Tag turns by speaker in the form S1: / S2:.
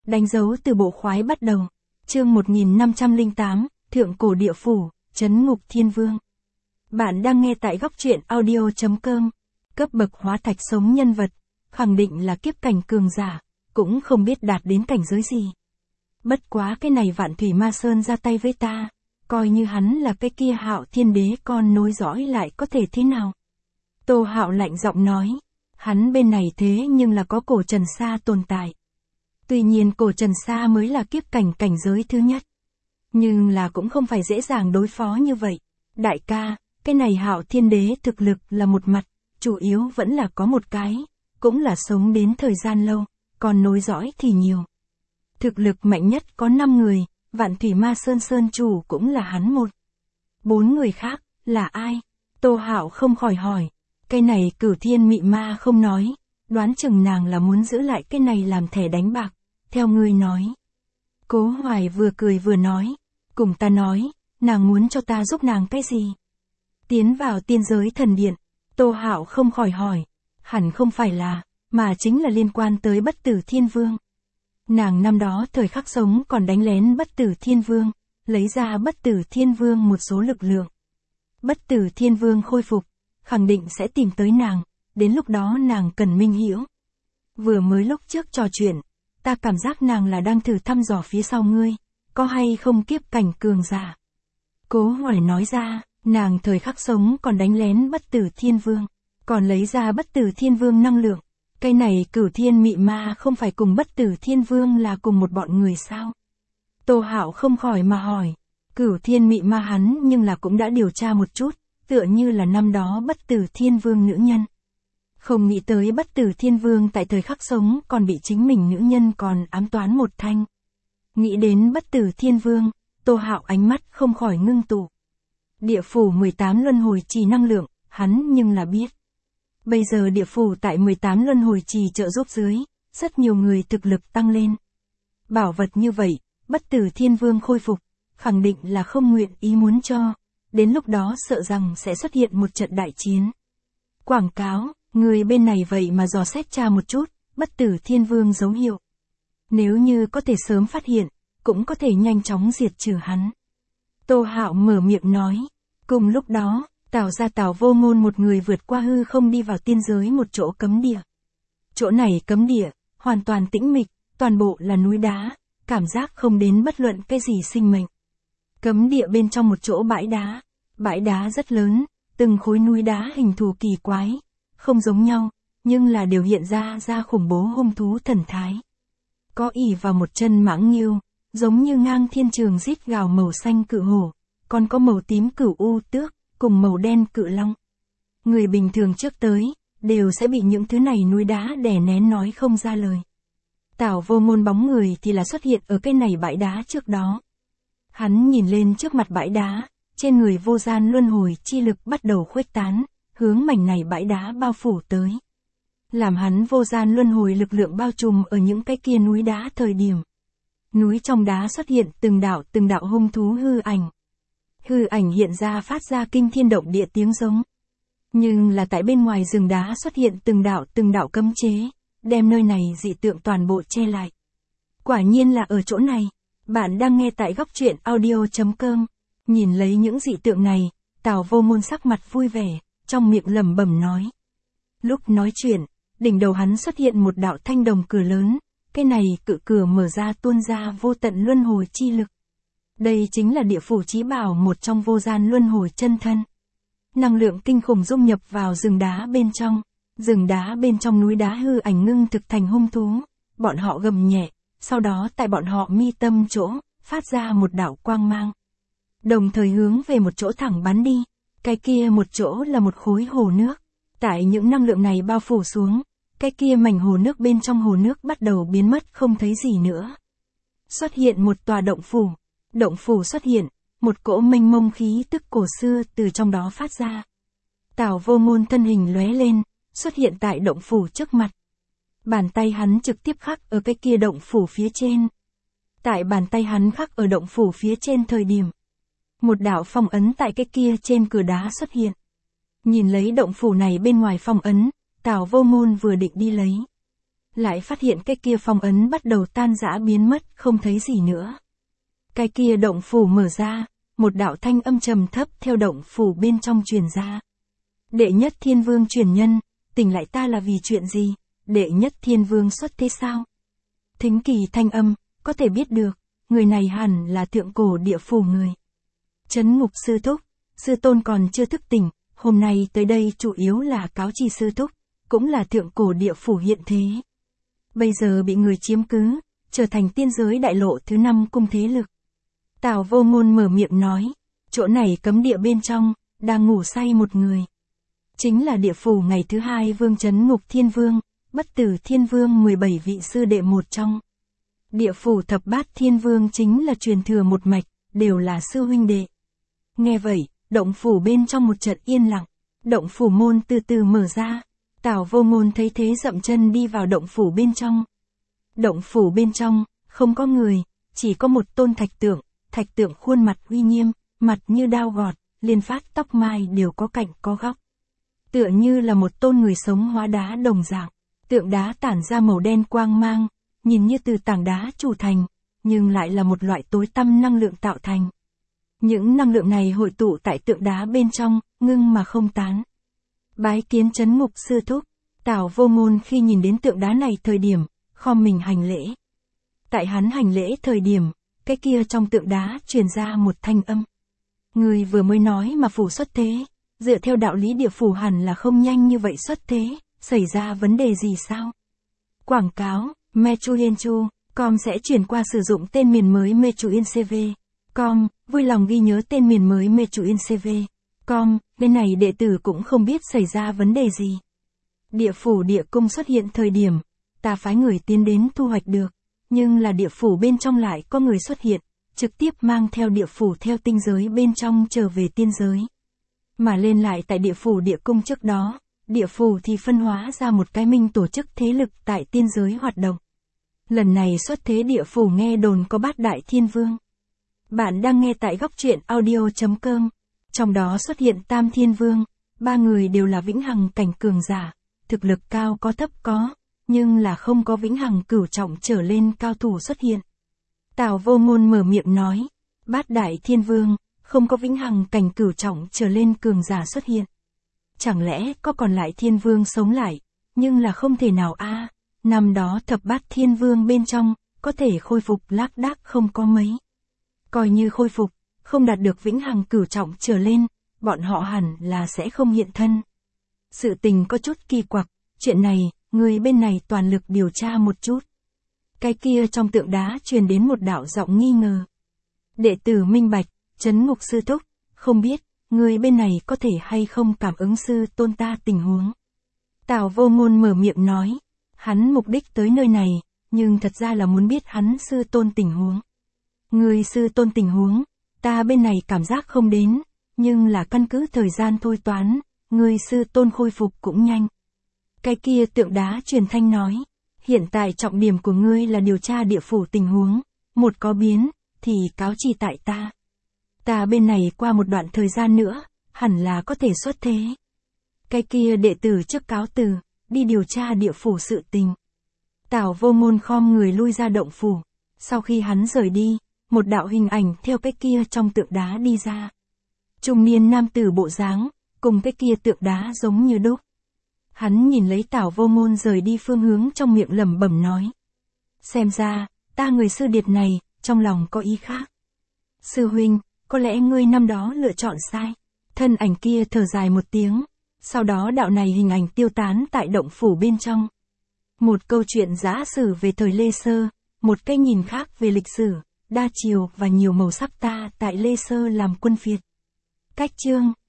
S1: Đánh dấu từ bộ khoái bắt đầu. Chương 1508, Thượng cổ địa phủ, trấn ngục thiên vương. Bạn đang nghe tại góc truyện audio.com. Cấp bậc hóa thạch sống nhân vật, khẳng định là kiếp cảnh cường giả, cũng không biết đạt đến cảnh giới gì. Bất quá cái này Vạn Thủy Ma Sơn ra tay với ta, coi như hắn là cái kia Hạo Thiên Đế con nối dõi lại có thể thế nào. Tô Hạo lạnh giọng nói, hắn bên này thế nhưng là có cổ Trần Sa tồn tại. Tuy nhiên cổ Trần Sa mới là kiếp cảnh cảnh giới thứ nhất. Nhưng là cũng không phải dễ dàng đối phó như vậy. Đại ca, cái này Hạo Thiên Đế thực lực là một mặt, chủ yếu vẫn là có một cái, cũng là sống đến thời gian lâu, còn nối dõi thì nhiều. Thực lực mạnh nhất có 5 người, Vạn Thủy Ma Sơn Sơn chủ cũng là hắn một. 4 người khác, là ai? Tô Hạo không khỏi hỏi. Cái này Cửu Thiên Mị Ma không nói, đoán chừng nàng là muốn giữ lại cái này làm thẻ đánh bạc, theo ngươi nói. Cố Hoài vừa cười vừa nói, cùng ta nói, nàng muốn cho ta giúp nàng cái gì? Tiến vào tiên giới thần điện, Tô Hạo không khỏi hỏi, hẳn không phải là, mà chính là liên quan tới Bất Tử Thiên Vương. Nàng năm đó thời khắc sống còn đánh lén Bất Tử Thiên Vương, lấy ra Bất Tử Thiên Vương một số lực lượng. Bất Tử Thiên Vương khôi phục, khẳng định sẽ tìm tới nàng, đến lúc đó nàng cần minh hiểu. Vừa mới lúc trước trò chuyện, ta cảm giác nàng là đang thử thăm dò phía sau ngươi, có hay không kiếp cảnh cường giả. Cố Hoài nói ra, nàng thời khắc sống còn đánh lén Bất Tử Thiên Vương, còn lấy ra Bất Tử Thiên Vương năng lượng. Cái này Cửu Thiên Mị Ma không phải cùng Bất Tử Thiên Vương là cùng một bọn người sao? Tô Hạo không khỏi mà hỏi, Cửu Thiên Mị Ma hắn nhưng là cũng đã điều tra một chút, tựa như là năm đó Bất Tử Thiên Vương nữ nhân. Không nghĩ tới Bất Tử Thiên Vương tại thời khắc sống còn bị chính mình nữ nhân còn ám toán một thanh. Nghĩ đến Bất Tử Thiên Vương, Tô Hạo ánh mắt không khỏi ngưng tụ. Địa phủ 18 luân hồi trì năng lượng, hắn nhưng là biết. Bây giờ địa phủ tại 18 luân hồi trì trợ giúp dưới, rất nhiều người thực lực tăng lên. Bảo vật như vậy, Bất Tử Thiên Vương khôi phục, khẳng định là không nguyện ý muốn cho, đến lúc đó sợ rằng sẽ xuất hiện một trận đại chiến. Quảng cáo, người bên này vậy mà dò xét tra một chút, Bất Tử Thiên Vương dấu hiệu. Nếu như có thể sớm phát hiện, cũng có thể nhanh chóng diệt trừ hắn. Tô Hạo mở miệng nói, cùng lúc đó, Tào ra Tào Vô Ngôn một người vượt qua hư không đi vào tiên giới một chỗ cấm địa. Chỗ này cấm địa, hoàn toàn tĩnh mịch, toàn bộ là núi đá, cảm giác không đến bất luận cái gì sinh mệnh. Cấm địa bên trong một chỗ bãi đá rất lớn, từng khối núi đá hình thù kỳ quái, không giống nhau, nhưng là đều hiện ra khủng bố hung thú thần thái. Có ỷ vào một chân mãng nghiêu, giống như ngang thiên trường rít gào màu xanh cự hổ, còn có màu tím cửu u tước, cùng màu đen cự long. Người bình thường trước tới, đều sẽ bị những thứ này núi đá đè nén nói không ra lời. Tào Vô Ngôn bóng người thì là xuất hiện ở cái này bãi đá trước đó. Hắn nhìn lên trước mặt bãi đá, trên người vô gian luân hồi chi lực bắt đầu khuếch tán, hướng mảnh này bãi đá bao phủ tới. Làm hắn vô gian luân hồi lực lượng bao trùm ở những cái kia núi đá thời điểm. Núi trong đá xuất hiện từng đạo hung thú hư ảnh. Hư ảnh hiện ra phát ra kinh thiên động địa tiếng giống. Nhưng là tại bên ngoài rừng đá xuất hiện từng đạo cấm chế, đem nơi này dị tượng toàn bộ che lại. Quả nhiên là ở chỗ này. Bạn đang nghe tại góc truyện audio.com. Nhìn lấy những dị tượng này, Tào Vô Ngôn sắc mặt vui vẻ, trong miệng lẩm bẩm nói. Lúc nói chuyện, đỉnh đầu hắn xuất hiện một đạo thanh đồng cửa lớn, cái này cự cửa mở ra tuôn ra vô tận luân hồi chi lực. Đây chính là địa phủ chí bảo một trong vô gian luân hồi chân thân. Năng lượng kinh khủng dung nhập vào rừng đá bên trong núi đá hư ảnh ngưng thực thành hung thú, bọn họ gầm nhẹ, sau đó tại bọn họ mi tâm chỗ, phát ra một đạo quang mang. Đồng thời hướng về một chỗ thẳng bắn đi, cái kia một chỗ là một khối hồ nước. Tại những năng lượng này bao phủ xuống, cái kia mảnh hồ nước bên trong hồ nước bắt đầu biến mất không thấy gì nữa. Xuất hiện một tòa động phủ xuất hiện, một cỗ mênh mông khí tức cổ xưa từ trong đó phát ra. Tào Vô Ngôn thân hình lóe lên, xuất hiện tại động phủ trước mặt. Bàn tay hắn trực tiếp khắc ở cái kia động phủ phía trên. Tại bàn tay hắn khắc ở động phủ phía trên thời điểm, một đạo phong ấn tại cái kia trên cửa đá xuất hiện. Nhìn lấy động phủ này bên ngoài phong ấn, Tào Vô Ngôn vừa định đi lấy. lại phát hiện cái kia phong ấn bắt đầu tan rã biến mất, không thấy gì nữa. Cái kia động phủ mở ra, một đạo thanh âm trầm thấp theo động phủ bên trong truyền ra. Đệ nhất thiên vương truyền nhân, tỉnh lại ta là vì chuyện gì? Đệ nhất thiên vương xuất thế sao? Thính kỳ thanh âm, có thể biết được, người này hẳn là thượng cổ địa phủ người. Trấn Ngục sư thúc, sư tôn còn chưa thức tỉnh, hôm nay tới đây chủ yếu là cáo chi sư thúc, cũng là thượng cổ địa phủ hiện thế. Bây giờ bị người chiếm cứ, trở thành tiên giới đại lộ thứ 5 cung thế lực. Tào Vô Ngôn mở miệng nói, chỗ này cấm địa bên trong, đang ngủ say một người. Chính là địa phủ ngày thứ 2 vương Trấn Ngục Thiên Vương, Bất Tử Thiên Vương 17 vị sư đệ một trong. Địa phủ thập bát thiên vương chính là truyền thừa một mạch, đều là sư huynh đệ. Nghe vậy, động phủ bên trong một trận yên lặng, động phủ môn từ từ mở ra. Tào Vô Ngôn thấy thế dậm chân đi vào động phủ bên trong. Động phủ bên trong, không có người, chỉ có một tôn thạch tượng khuôn mặt uy nghiêm, mặt như đao gọt, liên phát tóc mai đều có cạnh có góc. Tựa như là một tôn người sống hóa đá đồng dạng, tượng đá tản ra màu đen quang mang, nhìn như từ tảng đá chủ thành, nhưng lại là một loại tối tăm năng lượng tạo thành. Những năng lượng này hội tụ tại tượng đá bên trong, ngưng mà không tán. Bái kiến Trấn Ngục sư thúc, Tào Vô Ngôn khi nhìn đến tượng đá này thời điểm, khom mình hành lễ. Tại hắn hành lễ thời điểm, cái kia trong tượng đá truyền ra một thanh âm. Người vừa mới nói mà phủ xuất thế, dựa theo đạo lý địa phủ hẳn là không nhanh như vậy xuất thế, xảy ra vấn đề gì sao? Quảng cáo, Mechuyenchu.com sẽ chuyển qua sử dụng tên miền mới Mechuyencv.com, vui lòng ghi nhớ tên miền mới Mechuyencv.com, bên này đệ tử cũng không biết xảy ra vấn đề gì. Địa phủ địa cung xuất hiện thời điểm, ta phái người tiến đến thu hoạch được, nhưng là địa phủ bên trong lại có người xuất hiện, trực tiếp mang theo địa phủ theo tinh giới bên trong trở về tiên giới. Mà lên lại tại địa phủ địa cung trước đó, địa phủ thì phân hóa ra một cái minh tổ chức thế lực tại tiên giới hoạt động. Lần này xuất thế địa phủ nghe đồn có bát đại thiên vương. Bạn đang nghe tại góc truyện audio.com, trong đó xuất hiện tam thiên vương, 3 người đều là vĩnh hằng cảnh cường giả, thực lực cao có thấp có, nhưng là không có vĩnh hằng cửu trọng trở lên cao thủ xuất hiện. Tào Vô Ngôn mở miệng nói, bát đại thiên vương, không có vĩnh hằng cảnh cửu trọng trở lên cường giả xuất hiện. Chẳng lẽ có còn lại thiên vương sống lại, nhưng là không thể nào a. Năm đó thập bát thiên vương bên trong, có thể khôi phục lác đác không có mấy. Coi như khôi phục, không đạt được vĩnh hằng cửu trọng trở lên, bọn họ hẳn là sẽ không hiện thân. Sự tình có chút kỳ quặc, chuyện này, người bên này toàn lực điều tra một chút. Cái kia trong tượng đá truyền đến một đạo giọng nghi ngờ. Đệ tử minh bạch, Trấn Ngục sư thúc, không biết, người bên này có thể hay không cảm ứng sư tôn ta tình huống. Tào Vô Ngôn mở miệng nói, hắn mục đích tới nơi này, nhưng thật ra là muốn biết hắn sư tôn tình huống. Người sư tôn tình huống, ta bên này cảm giác không đến, nhưng là căn cứ thời gian thôi toán, người sư tôn khôi phục cũng nhanh. Cái kia tượng đá truyền thanh nói, hiện tại trọng điểm của ngươi là điều tra địa phủ tình huống, một có biến, thì cáo chi tại ta. Ta bên này qua một đoạn thời gian nữa, hẳn là có thể xuất thế. Cái kia đệ tử trước cáo từ, đi điều tra địa phủ sự tình. Tào Vô Ngôn khom người lui ra động phủ, sau khi hắn rời đi, một đạo hình ảnh theo cái kia trong tượng đá đi ra. Trung niên nam tử bộ dáng, cùng cái kia tượng đá giống như đúc. Hắn nhìn lấy Tào Vô Ngôn rời đi phương hướng trong miệng lẩm bẩm nói. Xem ra, ta người sư điệt này, trong lòng có ý khác. Sư huynh, có lẽ ngươi năm đó lựa chọn sai. Thân ảnh kia thở dài một tiếng, sau đó đạo này hình ảnh tiêu tán tại động phủ bên trong. Một câu chuyện giả sử về thời Lê Sơ, một cái nhìn khác về lịch sử, đa chiều và nhiều màu sắc ta tại Lê Sơ làm quân phiệt. Cách chương